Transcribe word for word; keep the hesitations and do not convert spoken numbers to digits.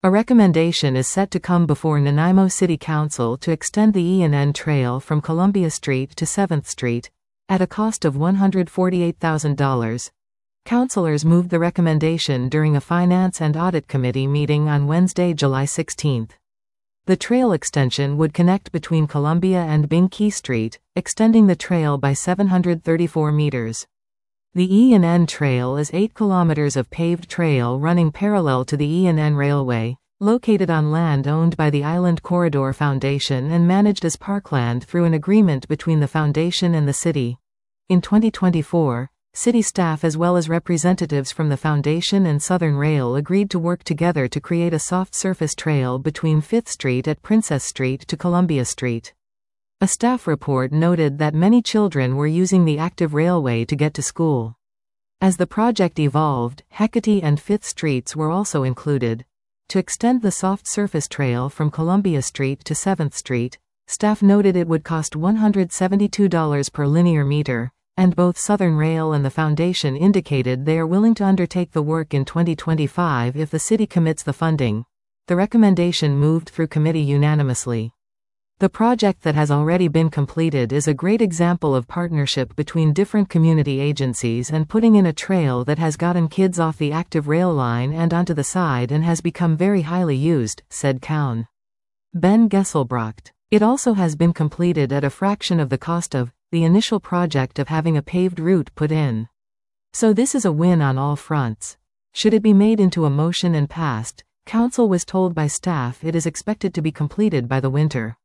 A recommendation is set to come before Nanaimo City Council to extend the E and N Trail from Columbia Street to seventh Street, at a cost of one hundred forty-eight thousand dollars. Councilors moved the recommendation during a Finance and Audit Committee meeting on Wednesday, July sixteenth. The trail extension would connect between Columbia and Bing Key Street, extending the trail by seven hundred thirty-four meters. The E and N Trail is eight kilometers of paved trail running parallel to the E and N Railway, located on land owned by the Island Corridor Foundation and managed as parkland through an agreement between the foundation and the city. In twenty twenty-four, city staff as well as representatives from the foundation and Southern Rail agreed to work together to create a soft surface trail between fifth Street at Princess Street to Columbia Street. A staff report noted that many children were using the active railway to get to school. As the project evolved, Hecate and fifth Streets were also included. To extend the soft surface trail from Columbia Street to seventh Street, staff noted it would cost one hundred seventy-two dollars per linear meter, and both Southern Rail and the Foundation indicated they are willing to undertake the work in twenty twenty-five if the city commits the funding. The recommendation moved through committee unanimously. The project that has already been completed is a great example of partnership between different community agencies and putting in a trail that has gotten kids off the active rail line and onto the side and has become very highly used, said Cowan. Ben Gesselbrocht. It also has been completed at a fraction of the cost of the initial project of having a paved route put in. So this is a win on all fronts. Should it be made into a motion and passed, Council was told by staff it is expected to be completed by the winter.